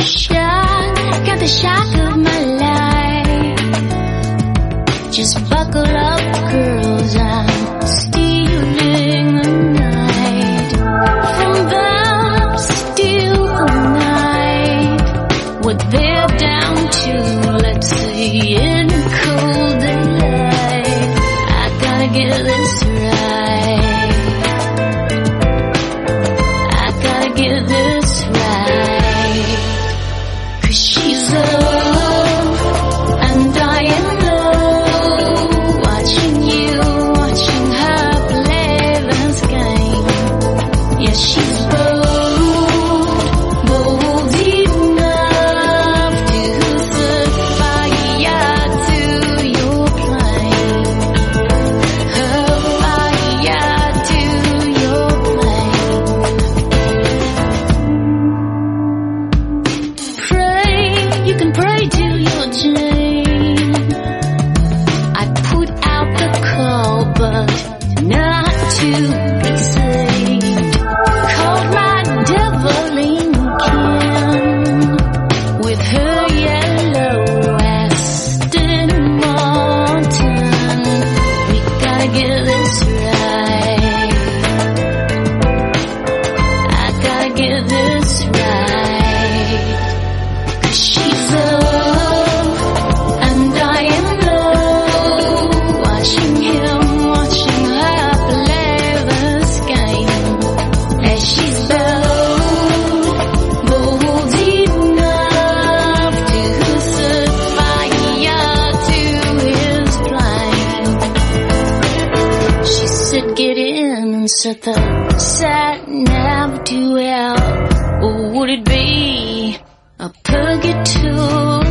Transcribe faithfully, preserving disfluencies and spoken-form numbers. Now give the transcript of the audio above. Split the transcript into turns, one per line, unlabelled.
shock, got the shock of my life. Just buckle up, girls, I'm stealing the night. From them, steal the night. What they're down to, let's see, in cold daylight. I gotta get this right. I gotta get this right. 'Cause she's love, and I am love. Watching you, watching her play this game. Yeah, she's bold, bold enough to set fire to your plane. Her fire to your plane. Pray, you can pray to your chain. I put out the call, but not to be saved. Called my devil in Kim with her yellow Aston Martin. We gotta get this right. I gotta get this right. 'Cause she's love, and I am love. Watching him, watching her play this game. And she's bold, bold enough to set fire to his plane. She said, get in and set the sat nav to hell. Or would it be a purgatory?